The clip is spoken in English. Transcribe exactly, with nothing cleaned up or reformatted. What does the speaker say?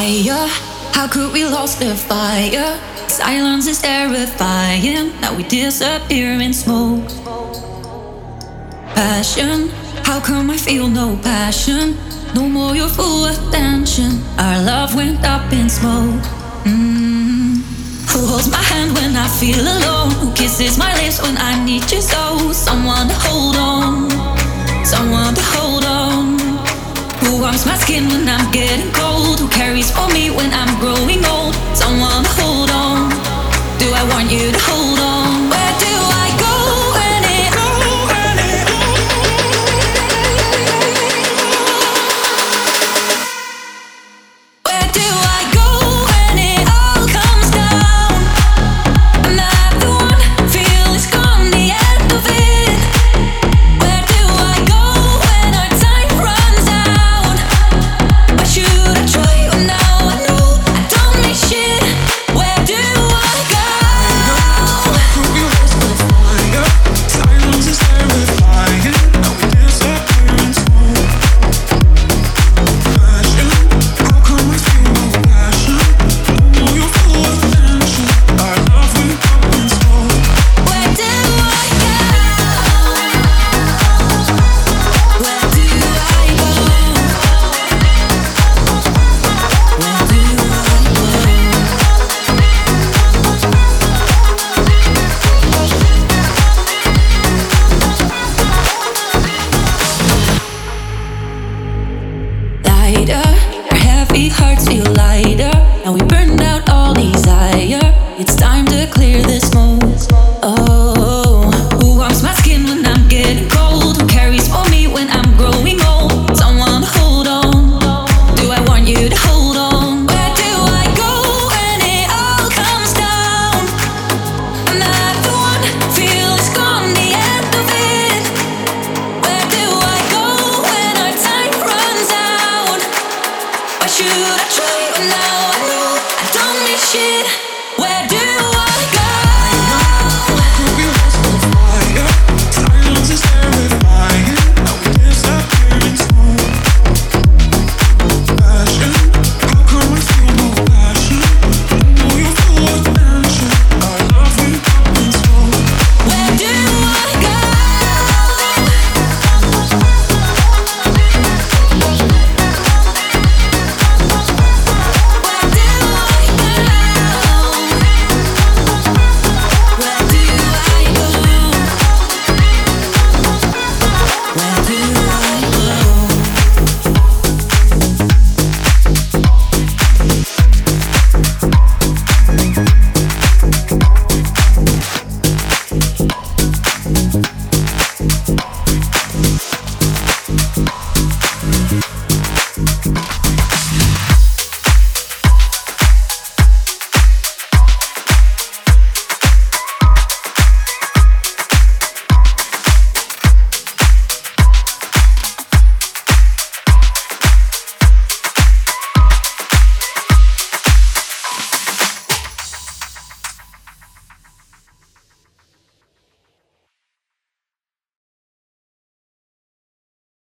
higher. How could we lost the fire? Silence is terrifying. Now we disappear in smoke. Passion, how come I feel no passion? No more your full attention. Our love went up in smoke. Mm. Who holds my hand when I feel alone? Who kisses my lips when I need you so? Someone to hold on, someone to hold on. Who warms my skin when I'm getting cold? Who cares for me when I'm growing old? Someone to hold on. Do I want you to hold on?